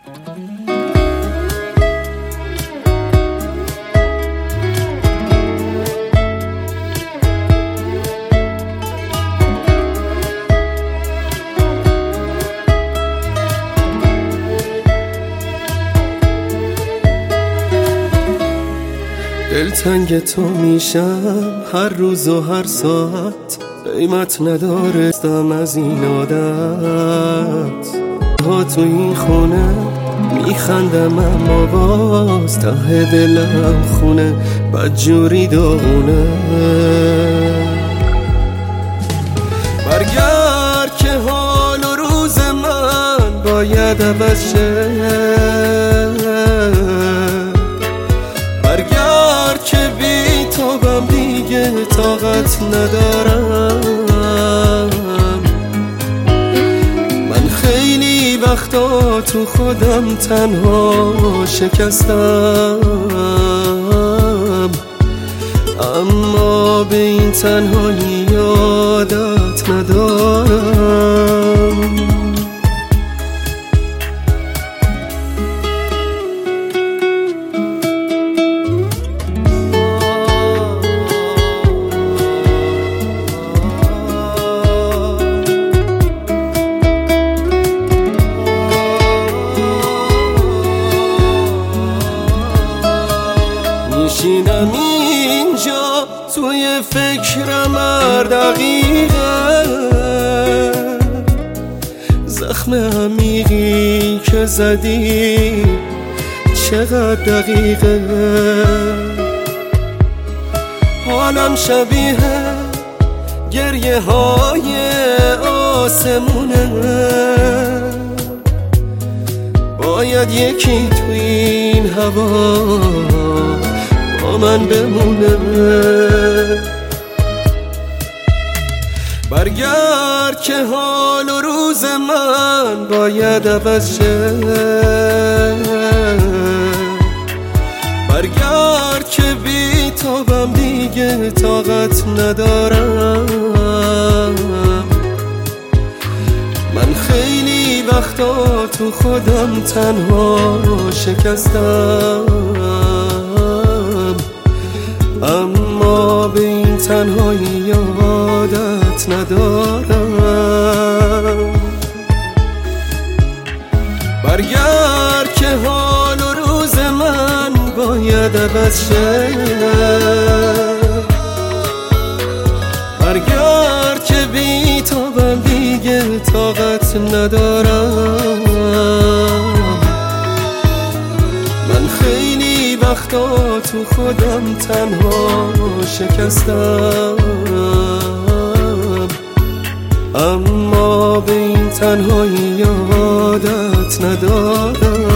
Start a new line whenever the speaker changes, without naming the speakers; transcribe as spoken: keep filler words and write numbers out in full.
دلتنگ تو میشم هر روز و هر ساعت، قیمت ندارستم از این عادت. ها تو این خونه میخندم اما باز ته دلم خونه بدجوری داغونه. برگرد که حال و روز من باید عوض شه، برگرد که بی تابم دیگه طاقت ندارم. من خیلی وقتا تو خودم تنها شکستم، اما به این تنهایی عادت ندارم. میشینم اینجا توی فکرم هر دقیقه، زخم عمیقی که زدی چقدر دقیقه. حالم شبیه گریه های آسمونه، باید یکی توی این هوا با من بمونه. برگرد که حال و روز من باید عوض شه، برگرد که بی تابم دیگه طاقت ندارم. من خیلی وقتا تو خودم تنها شکستم، اما به این تنهایی عادت ندارم. برگرد که حال و روز من باید عوض شه، برگرد که بی تابم دیگه طاقت ندارم. من خیلی وقتا تو خودم تنها شکستم، اما به این تنهایی عادت ندارم.